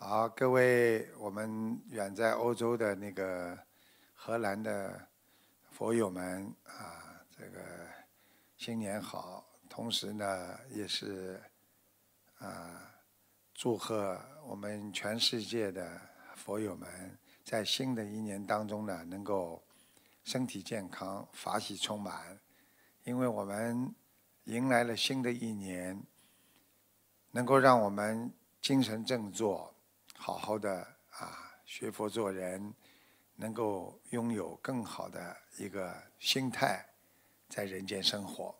好，各位我们远在欧洲的那个荷兰的佛友们啊，这个新年好！同时呢，也是祝贺我们全世界的佛友们在新的一年当中呢，能够身体健康、法喜充满。因为我们迎来了新的一年，能够让我们精神振作，好好的学佛做人，能够拥有更好的一个心态，在人间生活。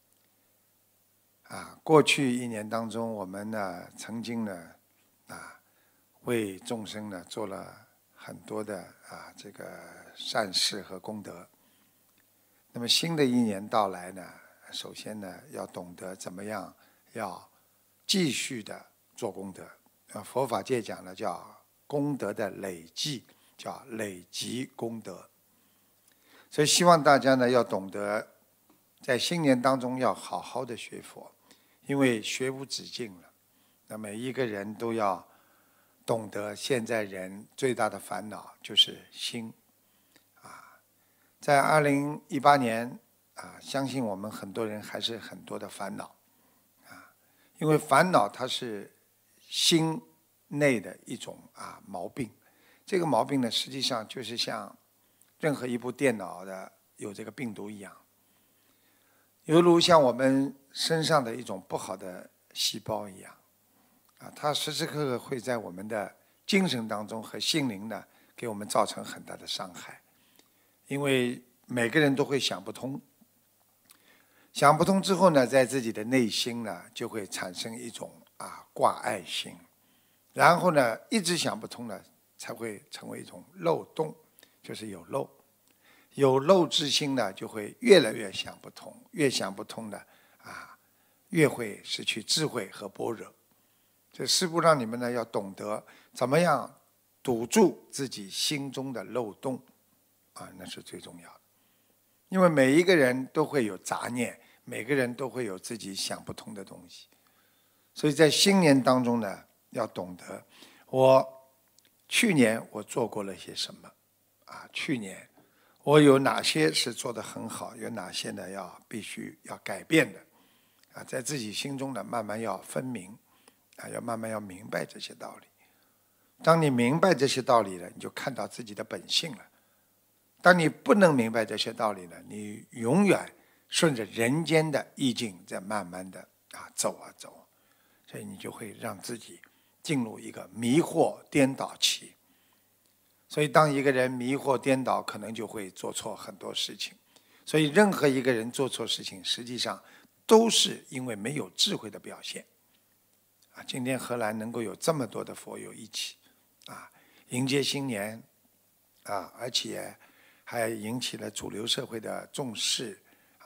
过去一年当中，我们呢曾经呢为众生呢做了很多的这个善事和功德。那么新的一年到来呢，首先呢要懂得怎么样要继续的做功德。佛法界讲的叫功德的累积，叫累积功德。所以希望大家呢要懂得，在新年当中要好好的学佛，因为学无止境了。那每一个人都要懂得，现在人最大的烦恼就是心。在2018年相信我们很多人还是很多的烦恼因为烦恼它是心内的一种毛病。这个毛病呢，实际上就是像任何一部电脑的有这个病毒一样，犹如像我们身上的一种不好的细胞一样它时时刻刻会在我们的精神当中和心灵呢，给我们造成很大的伤害。因为每个人都会想不通，想不通之后呢，在自己的内心呢，就会产生一种挂碍心，然后呢，一直想不通呢，才会成为一种漏洞，就是有漏。有漏之心呢，就会越来越想不通，越想不通呢，越会失去智慧和般若。这师父让你们呢，要懂得怎么样堵住自己心中的漏洞那是最重要的。因为每一个人都会有杂念，每个人都会有自己想不通的东西。所以在新年当中呢，要懂得去年我做过了些什么去年我有哪些是做得很好，有哪些呢必须要改变的在自己心中呢慢慢要分明要慢慢要明白这些道理。当你明白这些道理了，你就看到自己的本性了。当你不能明白这些道理呢，你永远顺着人间的意境在慢慢的走走，所以你就会让自己进入一个迷惑颠倒期。所以当一个人迷惑颠倒，可能就会做错很多事情。所以任何一个人做错事情，实际上都是因为没有智慧的表现今天荷兰能够有这么多的佛友一起迎接新年而且还引起了主流社会的重视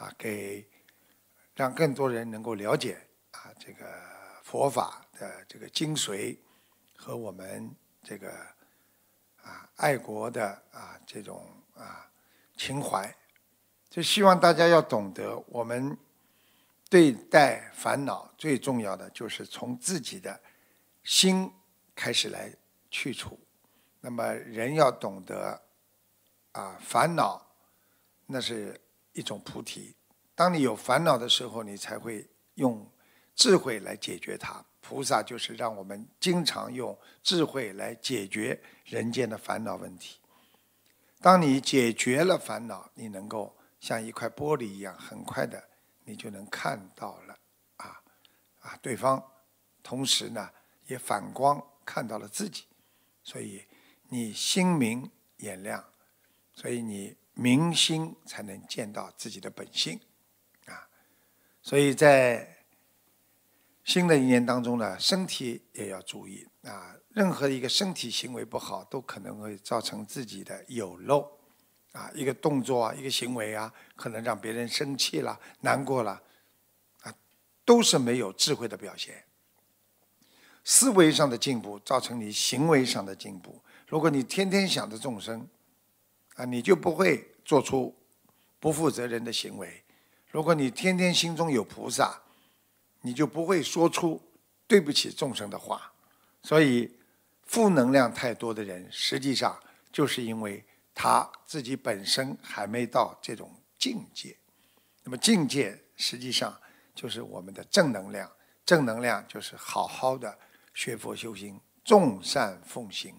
让更多人能够了解这个佛法的这个精髓和我们这个爱国的这种情怀。就希望大家要懂得，我们对待烦恼最重要的就是从自己的心开始来去除。那么人要懂得烦恼那是一种菩提。当你有烦恼的时候，你才会用智慧来解决它。菩萨就是让我们经常用智慧来解决人间的烦恼问题。当你解决了烦恼，你能够像一块玻璃一样，很快的你就能看到了对方，同时呢也反光看到了自己。所以你心明眼亮，所以你明心才能见到自己的本性所以在新的一年当中呢，身体也要注意任何一个身体行为不好，都可能会造成自己的有漏一个动作一个行为可能让别人生气了、难过了都是没有智慧的表现。思维上的进步造成你行为上的进步。如果你天天想着众生你就不会做出不负责任的行为。如果你天天心中有菩萨，你就不会说出对不起众生的话。所以负能量太多的人，实际上就是因为他自己本身还没到这种境界。那么境界实际上就是我们的正能量，正能量就是好好的学佛修心，众善奉行。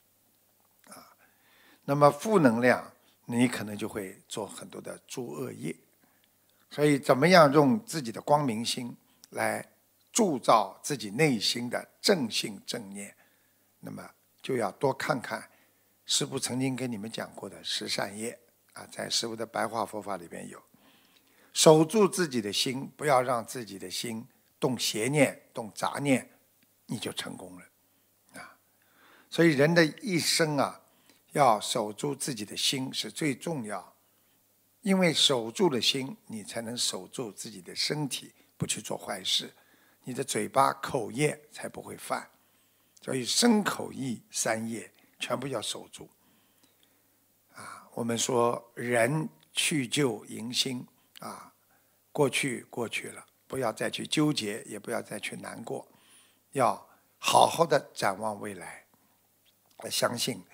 那么负能量，你可能就会做很多的诸恶业。所以怎么样用自己的光明心来铸造自己内心的正信正念，那么就要多看看师父曾经跟你们讲过的十善业在师父的白话佛法里边有。守住自己的心，不要让自己的心动邪念动杂念，你就成功了所以人的一生要守住自己的心是最重要，因为守住了心，你才能守住自己的身体，不去做坏事，你的嘴巴口业才不会犯。所以身口意三业全部要守住我们说人去旧迎新过去过去了，不要再去纠结，也不要再去难过，要好好的展望未来。我相信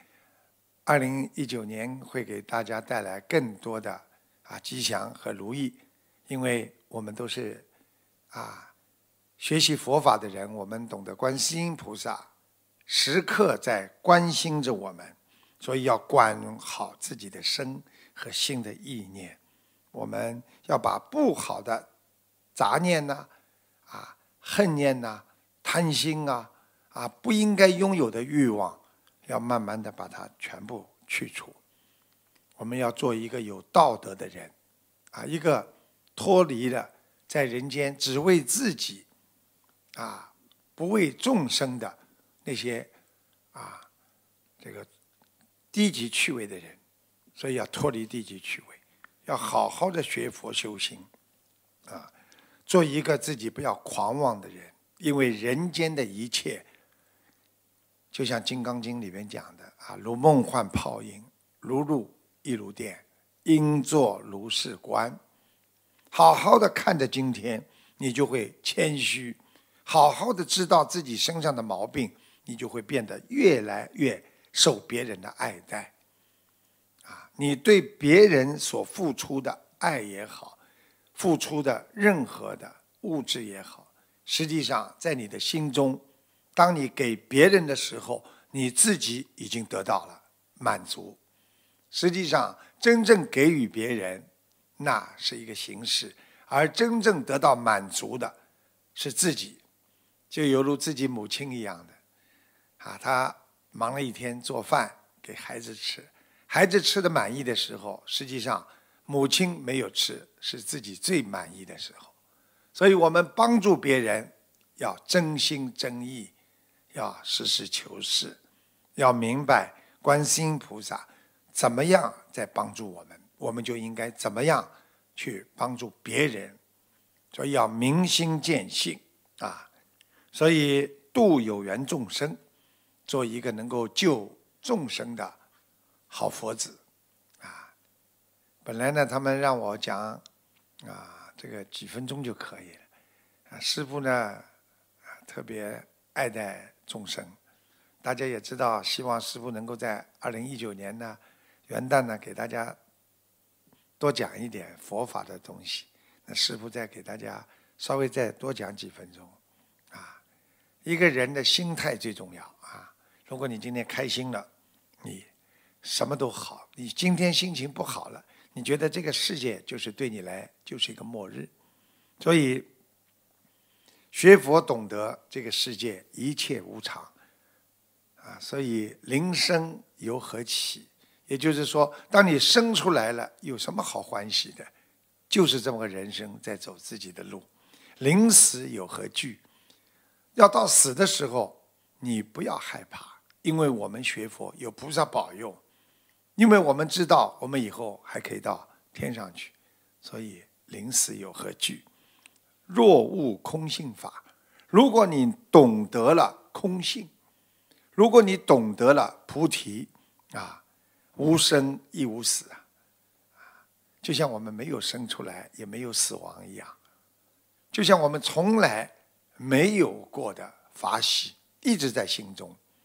2019年会给大家带来更多的吉祥和如意，因为我们都是学习佛法的人，我们懂得观世音菩萨时刻在关心着我们，所以要管好自己的身和心的意念。我们要把不好的杂念恨念贪心不应该拥有的欲望，要慢慢的把它全部去除。我们要做一个有道德的人一个脱离了在人间只为自己不为众生的那些这个低级趣味的人。所以要脱离低级趣味，要好好的学佛修行做一个自己不要狂妄的人。因为人间的一切就像《金刚经》里面讲的如梦幻泡影，如露亦如电，应作如是观。好好的看着今天，你就会谦虚，好好的知道自己身上的毛病，你就会变得越来越受别人的爱戴你对别人所付出的爱也好，付出的任何的物质也好，实际上在你的心中，当你给别人的时候，你自己已经得到了满足。实际上真正给予别人，那是一个形式，而真正得到满足的是自己。就犹如自己母亲一样的她忙了一天做饭给孩子吃，孩子吃的满意的时候，实际上母亲没有吃，是自己最满意的时候。所以我们帮助别人要真心真意，要实事求是，要明白观世音菩萨怎么样在帮助我们，我们就应该怎么样去帮助别人。所以要明心见性所以度有缘众生，做一个能够救众生的好佛子本来呢他们让我讲这个几分钟就可以了师父呢特别爱戴众生。大家也知道，希望师父能够在2019年呢元旦呢给大家多讲一点佛法的东西。那师父再给大家稍微再多讲几分钟一个人的心态最重要如果你今天开心了，你什么都好；你今天心情不好了，你觉得这个世界就是对你来就是一个末日。所以学佛懂得这个世界一切无常所以临生由何起，也就是说当你生出来了，有什么好欢喜的？就是这么个人生在走自己的路。临死有何惧，要到死的时候你不要害怕，因为我们学佛有菩萨保佑，因为我们知道我们以后还可以到天上去，所以临死有何惧。若悟空性法，如果你懂得了空性，如果你懂得了菩提无生亦无死就像我们没有生出来也没有死亡一样，就像我们从来没有过的法喜一直在心中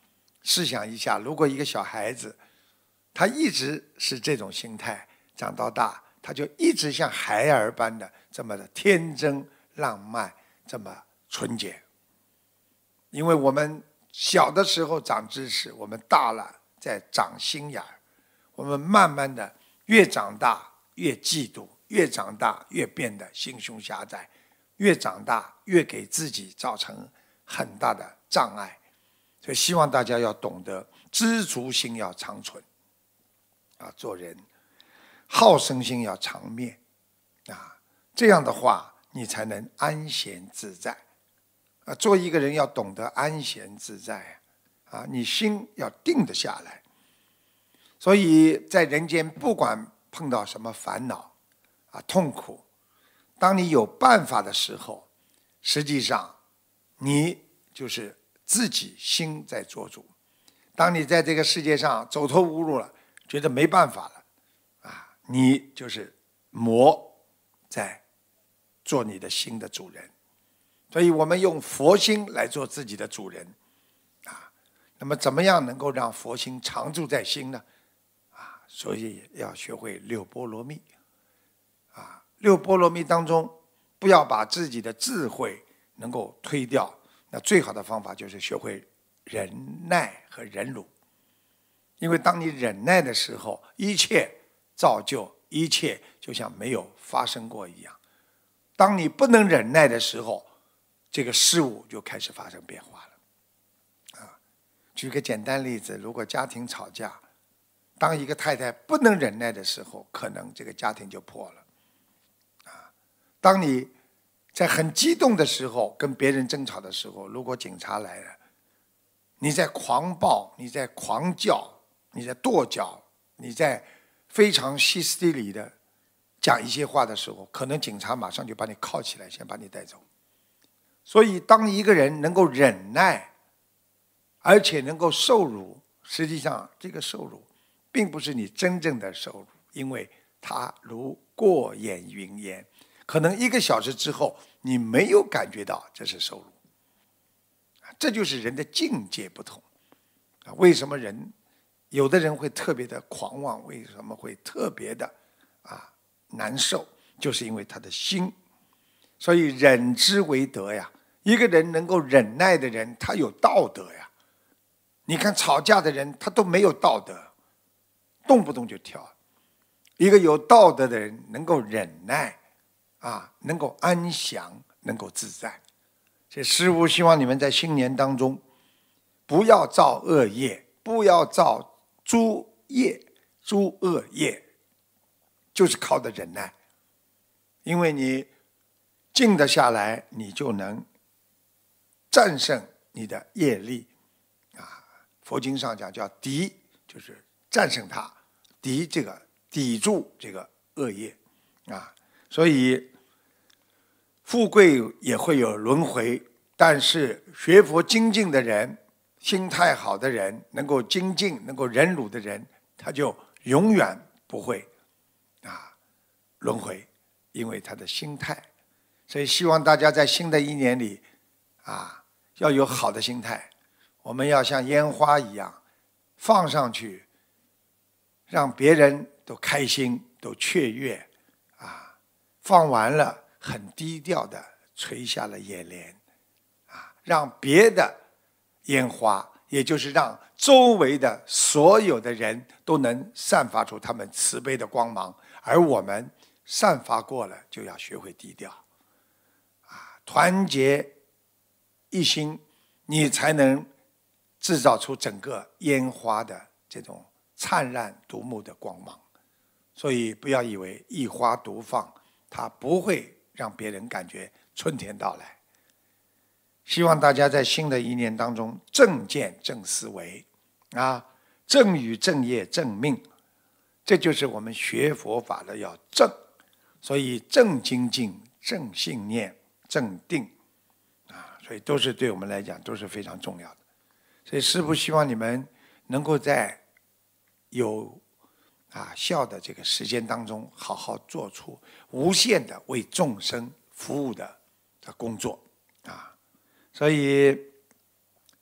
试想一下，如果一个小孩子，他一直是这种心态，长到大，他就一直像孩儿般的这么的天真浪漫，这么纯洁。因为我们小的时候长知识，我们大了再长心眼儿，我们慢慢的越长大越嫉妒，越长大越变得心胸狭窄，越长大越给自己造成很大的障碍。所以希望大家要懂得知足心要长存做人好胜心要长面这样的话你才能安闲自在做一个人要懂得安闲自在你心要定得下来。所以在人间不管碰到什么烦恼痛苦，当你有办法的时候，实际上你就是自己心在做主。当你在这个世界上走投无路了，觉得没办法了你就是魔在做你的心的主人。所以我们用佛心来做自己的主人那么怎么样能够让佛心常住在心呢所以要学会六波罗蜜六波罗蜜当中不要把自己的智慧能够推掉，那最好的方法就是学会忍耐和忍辱。因为当你忍耐的时候，一切造就，一切就像没有发生过一样。当你不能忍耐的时候，这个事物就开始发生变化了举个简单例子，如果家庭吵架，当一个太太不能忍耐的时候，可能这个家庭就破了当你在很激动的时候跟别人争吵的时候，如果警察来了，你在狂暴，你在狂叫，你在跺脚，你在非常歇斯底里的讲一些话的时候，可能警察马上就把你铐起来，先把你带走。所以当一个人能够忍耐而且能够受辱，实际上这个受辱并不是你真正的受辱，因为它如过眼云烟，可能1个小时之后你没有感觉到这是受辱。这就是人的境界不同为什么有的人会特别的狂妄，为什么会特别的难受，就是因为他的心。所以忍之为德呀，一个人能够忍耐的人，他有道德呀。你看吵架的人，他都没有道德，动不动就跳。一个有道德的人能够忍耐能够安详，能够自在。所以师父希望你们在新年当中不要造恶业，不要造诸恶业，就是靠的忍耐。因为你静得下来，你就能战胜你的业力佛经上讲叫敌，就是战胜它，抵住这个恶业所以富贵也会有轮回，但是学佛精进的人，心态好的人，能够精进，能够忍辱的人，他就永远不会轮回，因为他的心态。所以希望大家在新的一年里要有好的心态，我们要像烟花一样放上去，让别人都开心，都雀跃放完了很低调的垂下了眼帘让别的烟花，也就是让周围的所有的人都能散发出他们慈悲的光芒，而我们散发过了，就要学会低调团结一心，你才能制造出整个烟花的这种灿烂夺目的光芒。所以不要以为一花独放，它不会让别人感觉春天到来。希望大家在新的一年当中正见正思维正语正业正命，这就是我们学佛法的要正。所以正精进、正信念、正定所以都是对我们来讲都是非常重要的。所以师父希望你们能够在有效的这个时间当中，好好做出无限的为众生服务的工作所以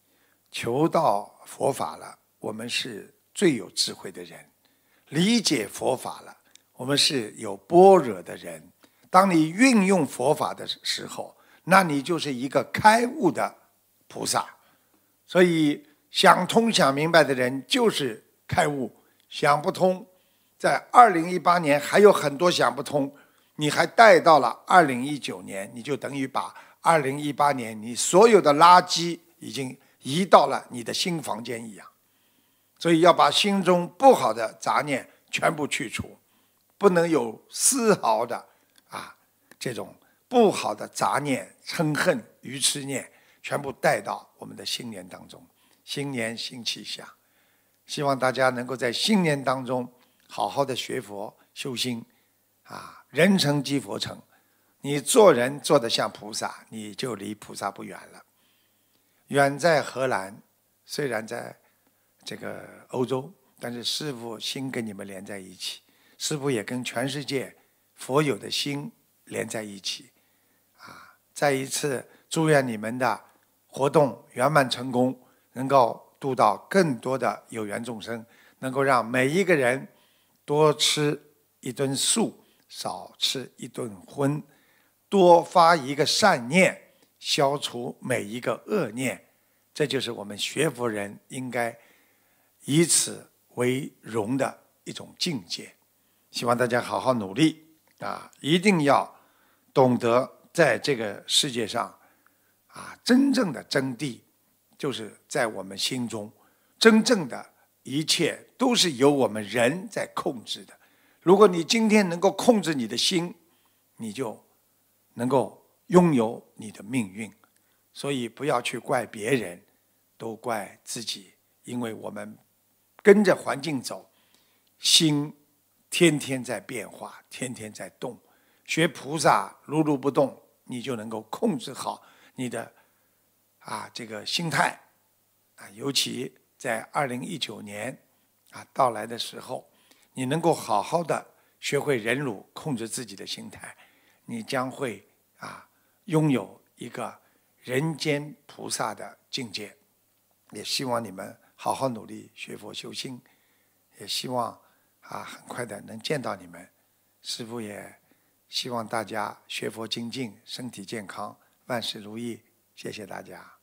求到佛法了，我们是最有智慧的人；理解佛法了，我们是有般若的人。当你运用佛法的时候，那你就是一个开悟的菩萨。所以想通想明白的人就是开悟，想不通，在2018年还有很多想不通，你还带到了2019年，你就等于把2018年你所有的垃圾已经移到了你的新房间一样。所以要把心中不好的杂念全部去除，不能有丝毫的这种不好的杂念、嗔恨、愚痴念全部带到我们的新年当中。新年新气象，希望大家能够在新年当中好好的学佛修心人成即佛成。你做人做得像菩萨，你就离菩萨不远了。远在荷兰，虽然在这个欧洲，但是师父心跟你们连在一起，师父也跟全世界佛友的心连在一起再一次祝愿你们的活动圆满成功，能够度到更多的有缘众生，能够让每一个人多吃一顿素，少吃一顿荤，多发一个善念，消除每一个恶念。这就是我们学佛人应该以此为荣的一种境界。希望大家好好努力一定要懂得在这个世界上真正的真谛就是在我们心中，真正的一切都是由我们人在控制的。如果你今天能够控制你的心，你就能够拥有你的命运。所以不要去怪别人，都怪自己，因为我们跟着环境走，心天天在变化，天天在动。学菩萨如如不动，你就能够控制好你的这个心态尤其在2019年到来的时候，你能够好好的学会忍辱，控制自己的心态，你将会拥有一个人间菩萨的境界。也希望你们好好努力学佛修心，也希望很快的能见到你们。师父也希望大家学佛精进，身体健康，万事如意。谢谢大家。